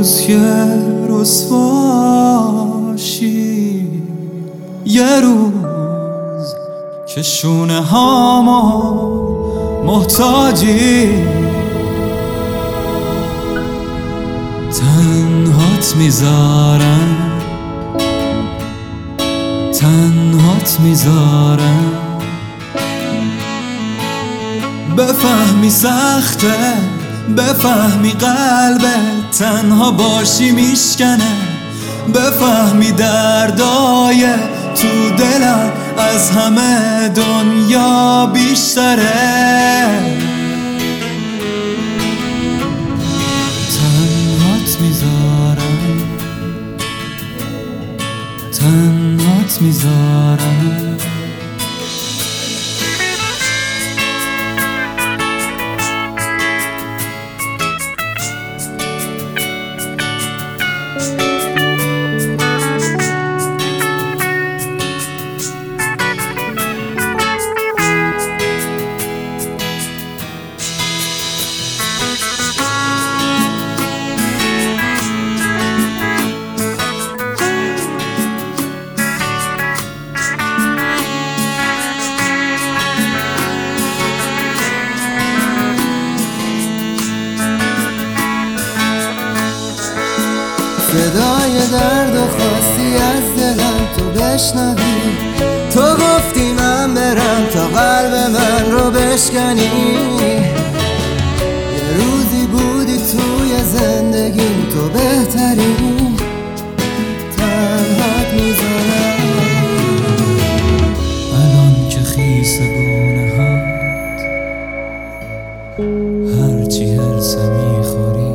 روز که رسواشی، یه روز که شونه هاما محتاجی، تنهات میذارم، تنهات میذارم. بفهمی سخته، بفهمی قلبت تنها باشی میشکنه، بفهمی دردای تو دلم از همه دنیا بیشتره. تنهات میذارم، تنهات میذارم. صدای درد و خواستی از دلم تو بشنوی، تو گفتی من برم تا قلب من رو بشکنی. یه روزی بودی توی زندگیم تو بهتری، تنهات میذارم. الان که خیس گونه هات هرچی هرسه میخوری،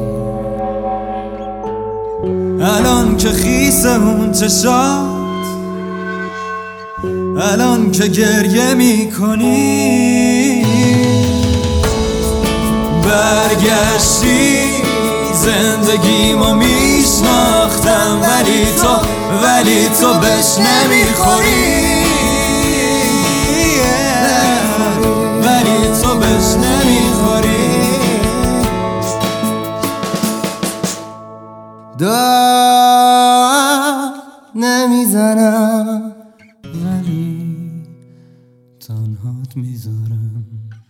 الان که خیس اون چشات، الان که گریه میکنی. برگشتی زندگیمو میشناختم، ولی تو بهش نمیخوری، ولی تو بهش نمیخوری. نمیزنم ولی تنهات میذارم.